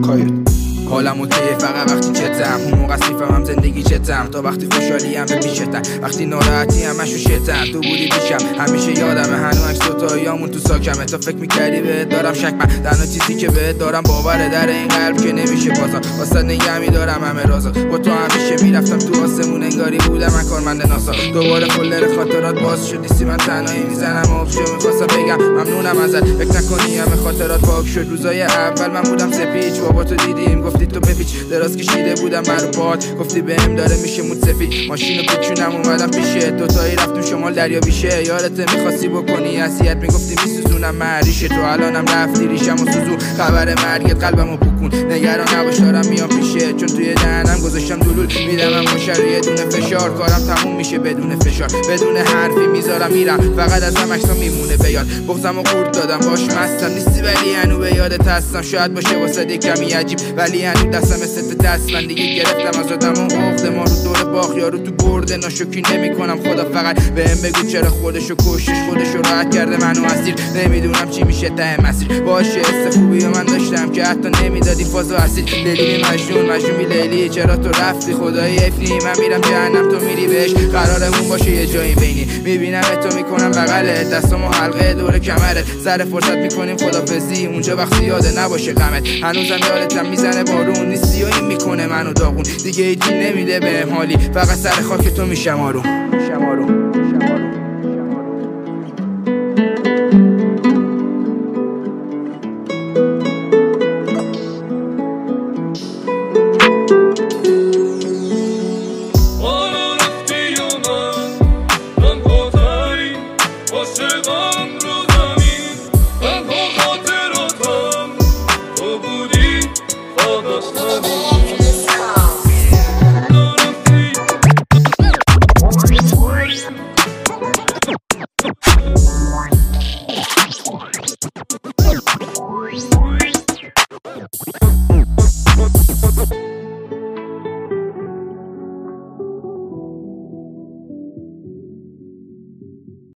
میخواید حالم اوکیه فقط وقتی چتم اون موقع میفهمم زندگی چتم تا وقتی خوشحالی هم به پیشتم وقتی ناراحتی هم مشو شتم تو بودی پیشم همیشه یادمه هنو عکس دوتاییامون تو ساکمه تا فکر میکردی بهت دارم شک من تنها چیزی که بهت دارم باوره در این قلب که نمیشه بازم واسه نگه میدارم همه رازا با تو همیشه میرفتم تو آسمون انگاری بودم من کارمند ناسا دوباره فولر خاطرات باز شدی سی من تنهایی میزنم آبشو میخواستم بگم ممنونم ازت فکر نکنی همه خاطرات پاک شد روزای اول من بودم سپیچ بابا تو دیدیم گفتی تو بپیچ دراز کشیده بودم من رو پات گفتی بهم داره میشه مود سفید ماشینو پیچونم اومدم پیشه دوتایی رفتیم شمال دریا بیشه یادت میخواستی بکنی اذیت میگفتی میسوزونم مریشه تو الانم رفتی ریشم و سوزون خبر مرگت قلبمو بکن نگران نباش دارم میام پیشه چون توی دهنم گذاشتم دلول میدم مشر یه دونه فشار کارم تموم میشه بدون فشار بدون حرفی میذارم میرم فقط ازم عکسا میمونه بیاد بغضمو قورت دادم باش مستم نیستی ولی هنو به یادت هستم شاید باشه واسه کمی عجیب ولی هنو دستم ست دست من دیگه گرفتم از آدم و عقد ما رو دور باغ یارو تو برده ناشکی نمیکنم خدا فقط بهم بگو چرا خودشو کشش خودشو راحت کرده منو اسیر نمیدونم چی میشه ته مسیر باشه حس خوبی من داشتم که حتی نمیدادی فازو اسیر لیلی مجنون لیلی چرا تو رفتی خدای افنی من میرم جهنم تو میری بهش قرارمون باشه یه جایی بینی میبینم تو میکنم بغلت دستامو حلقه دور کمرت سر فرصت میکنیم خدافظی اونجا وقتی یاده نباشه غمت هنوزم یادتم میزنه بارون نیستی و این میکنه منو داغون دیگه هیچی نمیده بهم حالی فقط سر خاک تو میشم آروم